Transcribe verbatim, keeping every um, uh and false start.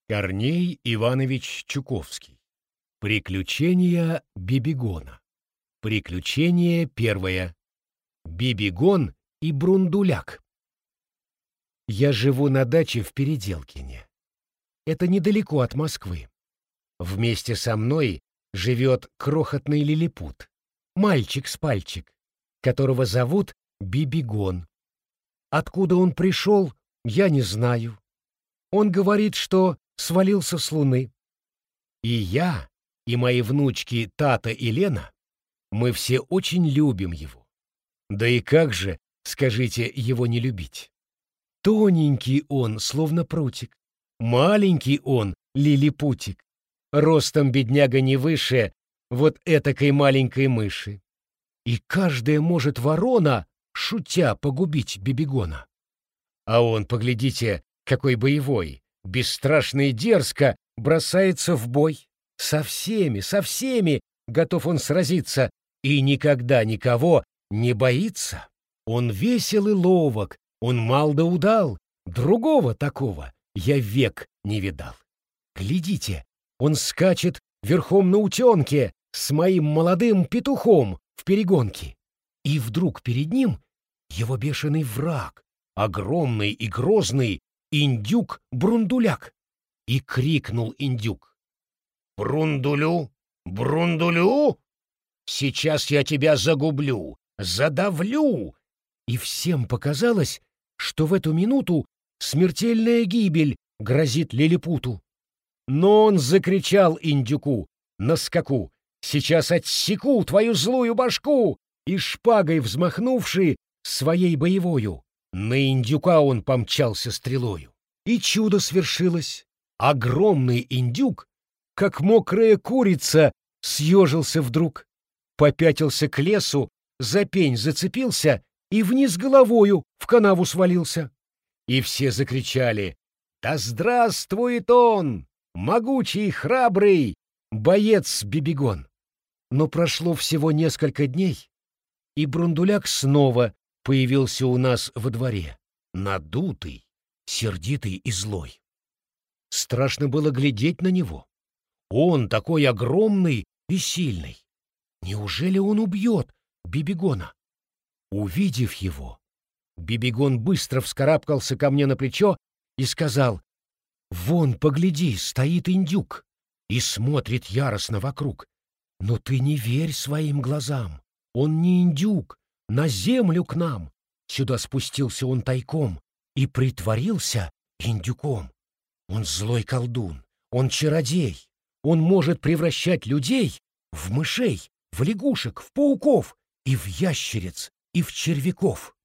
Корней Иванович Чуковский. Приключения Бибигона. Приключение первое. Бибигон и Брундуляк. Я живу на даче в Переделкине. Это недалеко от Москвы. Вместе со мной живет крохотный лилипут, мальчик с пальчик, которого зовут Бибигон. Откуда он пришел, я не знаю. Он говорит, что свалился с Луны. И я, и мои внучки Тата и Лена, мы все очень любим его. Да и как же, скажите, его не любить? Тоненький он, словно прутик. Маленький он, лилипутик. Ростом бедняга не выше вот этакой маленькой мыши. И каждая может ворона, шутя, погубить Бибигона. А он, поглядите, какой боевой, бесстрашно и дерзко бросается в бой. Со всеми, со всеми готов он сразиться и никогда никого не боится. Он весел и ловок, он мал да удал, другого такого я век не видал. Глядите, он скачет верхом на утенке с моим молодым петухом в перегонке. И вдруг перед ним его бешеный враг, огромный и грозный индюк Брундуляк. И крикнул индюк: «Брундулю, Брундулю, сейчас я тебя загублю, задавлю!» И всем показалось, что в эту минуту смертельная гибель грозит лилипуту. Но он закричал индюку на скаку: «Сейчас отсеку твою злую башку!» И шпагой взмахнувши своей боевою, на индюка он помчался стрелою. И чудо свершилось. Огромный индюк, как мокрая курица, съежился вдруг, попятился к лесу, за пень зацепился и вниз головою в канаву свалился. И все закричали: «Да здравствует он, могучий и храбрый боец Бибигон!» Но прошло всего несколько дней, и Брундуляк снова появился у нас во дворе, надутый, сердитый и злой. Страшно было глядеть на него. Он такой огромный и сильный. Неужели он убьет Бибигона? Увидев его, Бибигон быстро вскарабкался ко мне на плечо и сказал: «Вон, погляди, стоит индюк и смотрит яростно вокруг. Но ты не верь своим глазам. Он не индюк, на землю к нам. Сюда спустился он тайком и притворился индюком. Он злой колдун, он чародей. Он может превращать людей в мышей, в лягушек, в пауков и в ящериц, и в червяков».